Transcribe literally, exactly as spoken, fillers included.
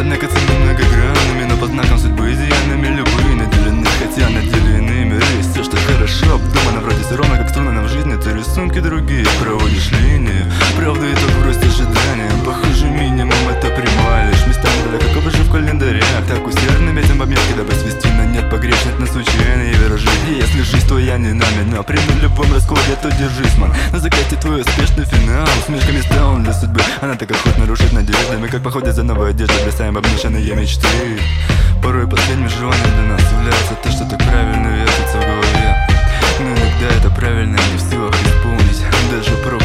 однако цены многогранными, но по знакам судьбы изъянными любые наделены, хотя наделены миры. Все, что хорошо обдумано, вроде все ровно как струны, нам в жизни ты рисунки другие проводишь линию. Правда, это просто ожидание, похоже, минимум это прямая лишь местами далеко, как же в календарях. Так усердно метим обметки, дабы свести на нет, погрешность на случайные виражи. И если жизнь твоя не нами, но при любом раскладе, то держись, ман. На закате твой успешный финал, с мешками стал для судьбы. Она так охотно рушит надеждами, как походит за новой одеждой, бросаем обнюшенные мечты. Порой последним желанием для нас является то, что так правильно вертится в голове. Но иногда это правильно не в силах исполнить, даже про